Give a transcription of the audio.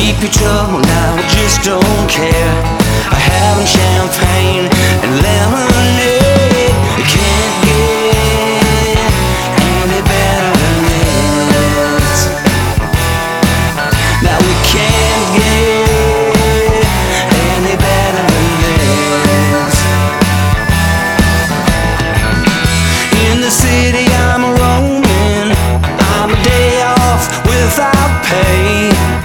keep your trouble now, I just don't care. I have champagne and lemonade. It can't get any better than this. Now we can't get any better than this. In the city I'm roaming, I'm a day off without pay.